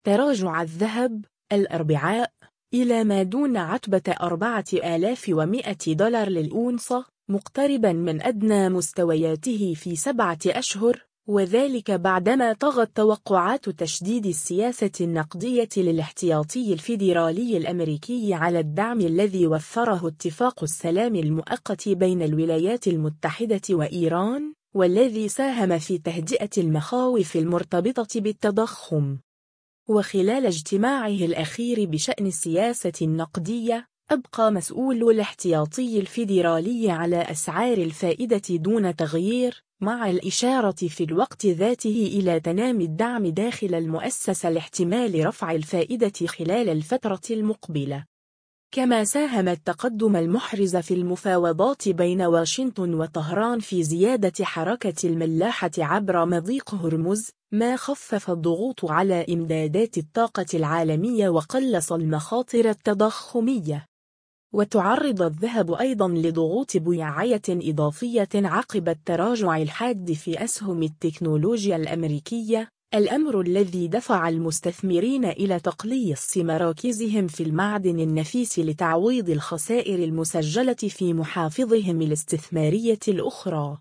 تراجع الذهب الأربعاء إلى ما دون عتبة 4100 دولار للأونصة، مقتربا من أدنى مستوياته في 7 أشهر، وذلك بعدما طغت توقعات تشديد السياسة النقدية للاحتياطي الفيدرالي الأمريكي على الدعم الذي وفره اتفاق السلام المؤقت بين الولايات المتحدة وإيران، والذي ساهم في تهدئة المخاوف المرتبطة بالتضخم. وخلال اجتماعه الأخير بشأن السياسة النقدية، أبقى مسؤول الاحتياطي الفيدرالي على أسعار الفائدة دون تغيير، مع الإشارة في الوقت ذاته إلى تنامي الدعم داخل المؤسسة لاحتمال رفع الفائدة خلال الفترة المقبلة. كما ساهم التقدم المحرز في المفاوضات بين واشنطن وطهران في زيادة حركة الملاحة عبر مضيق هرمز، ما خفف الضغوط على إمدادات الطاقة العالمية وقلص المخاطر التضخمية. وتعرض الذهب أيضا لضغوط بيعية إضافية عقب التراجع الحاد في أسهم التكنولوجيا الأمريكية، الأمر الذي دفع المستثمرين إلى تقليص مراكزهم في المعدن النفيس لتعويض الخسائر المسجلة في محافظهم الاستثمارية الأخرى.